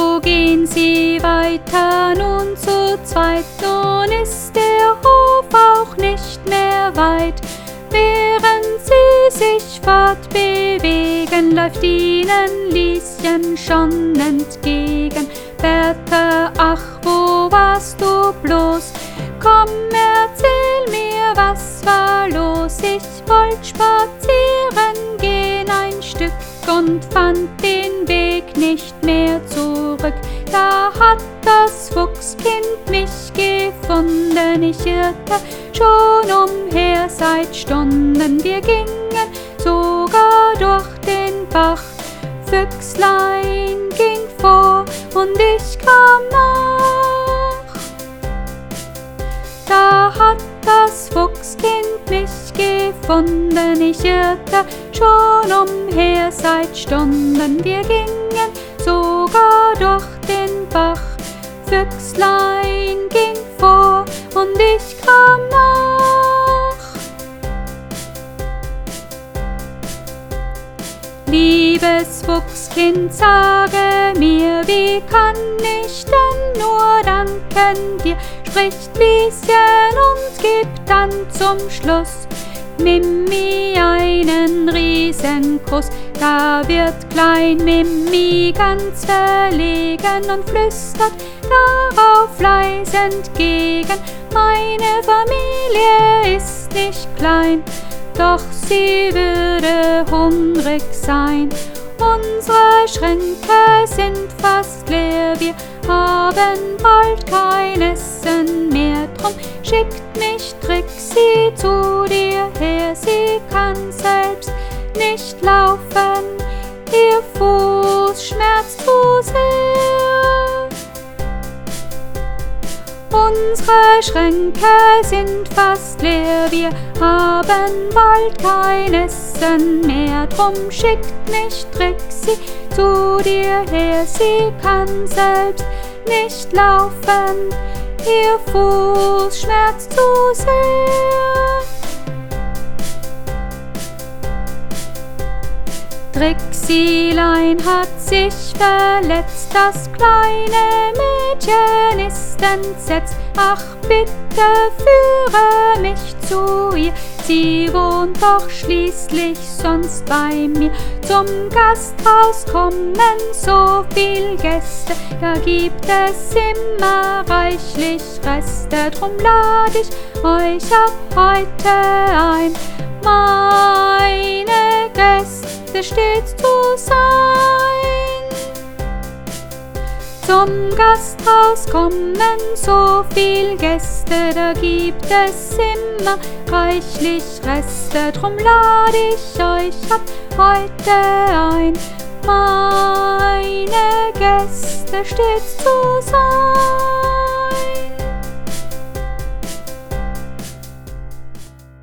So gehen sie weiter, nun zu zweit, nun ist der Hof auch nicht mehr weit. Während sie sich fortbewegen, läuft ihnen Lieschen schon entgegen. Bertha, ach, wo warst du bloß? Komm, erzähl mir, was war los? Ich wollt spazieren gehen ein Stück und fand den Weg nicht mehr zurück. Da hat das Fuchskind mich gefunden, ich irrte schon umher seit Stunden. Wir gingen sogar durch den Bach, Füchslein ging vor und ich kam nach. Da hat das Fuchskind mich gefunden, ich irrte schon umher seit Stunden. Wir gingen sogar durch den Bach, Füchslein ging vor und ich kam nach. Liebes Fuchskind, sage mir, wie kann ich denn nur danken dir? Spricht Lieschen und gibt dann zum Schluss Mimi einen Riesenkuss. Da wird klein Mimi ganz verlegen und flüstert darauf leis entgegen: Meine Familie ist nicht klein, doch sie würde hungrig sein. Unsere Schränke sind fast leer, wir haben bald kein Essen mehr. Drum schickt mich Trixi zu dir her, sie kann selbst nicht laufen, ihr Fuß schmerzt zu sehr. Unsere Schränke sind fast leer, wir haben bald kein Essen mehr. Drum schickt mich Trixi zu dir her, sie kann selbst nicht laufen, ihr Fuß schmerzt zu sehr. Trixilein hat sich verletzt, das kleine Mädchen ist entsetzt. Ach, bitte führe mich zu ihr, sie wohnt doch schließlich sonst bei mir. Zum Gasthaus kommen so viel Gäste, da gibt es immer reichlich Reste. Drum lad ich euch ab heute ein, meine Gäste stets zu sein. Zum Gasthaus kommen so viel Gäste, da gibt es immer reichlich Reste. Drum lad ich euch ab heute ein, meine Gäste stets zu sein.